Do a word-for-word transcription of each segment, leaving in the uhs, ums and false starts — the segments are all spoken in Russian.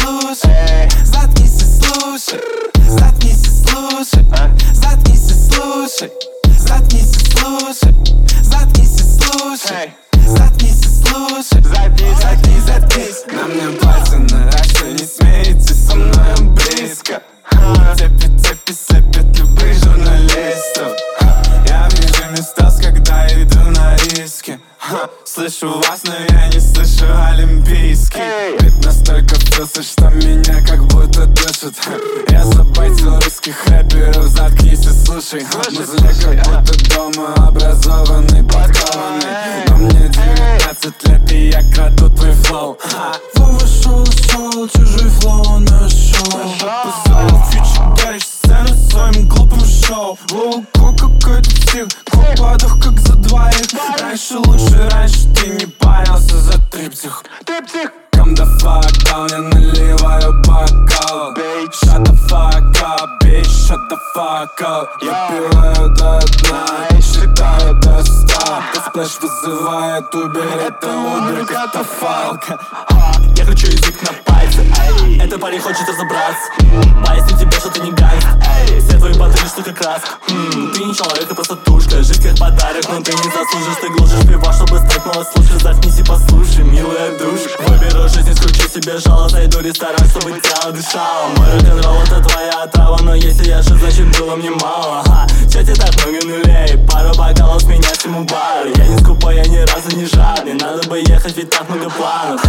слушай, заткнись и слушай, заткнись и слушай, заткнись и слушай, заткнись и слушай, заткнись и слушай, заткнись и слушай, заткнись, заткнись, заткнись. На мне пальцы наращивай, не смейте со мной близко. Цепи, цепи, слепят любых журналистов. Я в режиме стас, когда иду на риски. Слышу вас, но я не слышу олимпийский. Ведь настолько впился, что меня как будто дышит. Я забайтил русских рэперов, заткнись и слушай. Музыка как будто дома, образованный, подкованный. Но мне девятнадцать лет и я краду твой флоу. Вова шоу, шоу, чужой флоу нашел. Позволил фьючер гараж сцену своим глупым шоу. Лоуко какой-то псих, купадов как за двоих. Раньше лучше, раньше ты не парился за триптих. Come the fuck down, я наливаю бокал. Shut the fuck up, bitch, shut the fuck up. Я пиваю до дна и считаю до ста. Сплэш вызывает Убер, это Убер, это фалка. Я кручу язык на пальце, этот парень хочет разобраться. Поясню тебе, что ты не гангст. Все твои баты лишь только краска. М-м, Ты не человек, ты просто тушка. Жизнь как подарок, но ты не заслужишь. Ты глушишь пива, чтобы стать малослушай. Заткнись и послушай, милая душа. Выберу жизнь, скручу себе жало. Зайду в ресторан, чтобы тело дышало. Мой рок-н-ролл это твоя отрава. Но если я жив, значит было мне мало. Ха, чё тебе так много нулей? Пару бокалов с меня всему бару. Я не скупой, я ни разу не жадный. Надо бы ехать, ведь так много планов.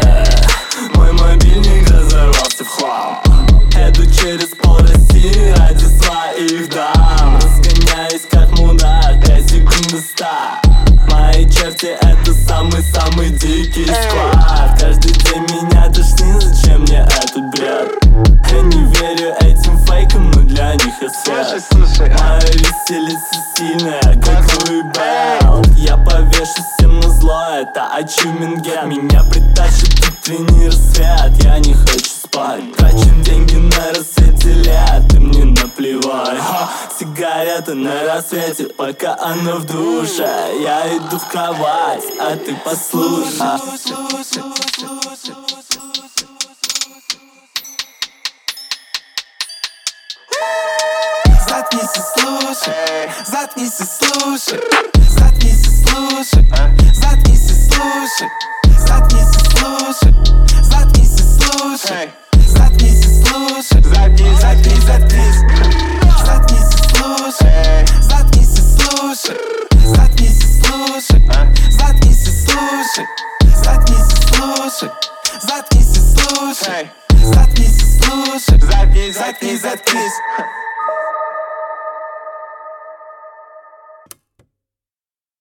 Мой мобильник разорвался в хлам. Иду через пол России ради своих дам. Разгоняюсь как мудак, пять секунд до ста. Мои черти это самый-самый дикий склад. Каждый день меня тошнит, зачем мне этот бред? Я не верю этим фейкам, но для них я свет. Моя веселица сильная, как Луи Белл. Я повешу всем на зло, это achievement get. Меня притащит утренний рассвет, я не хочу спать. Трачу деньги на рассвете лет, и мне наплевать. Ха, сигарета на рассвете, пока она в душе. Я иду в кровать, а ты послушай. Заткнись и слушай, заткнись и слушай, заткнись и слушай, заткнись и слушай, заткнись и слушай, заткнись и слушай, заткнись и слушай, заткнись, заткнись, заткнись, заткнись и слушай, заткнись и слушай, заткнись и слушай, заткнись и слушай, заткнись и слушай, заткнись и слушай, заткнись и слушай, заткнись, заткнись, заткнись.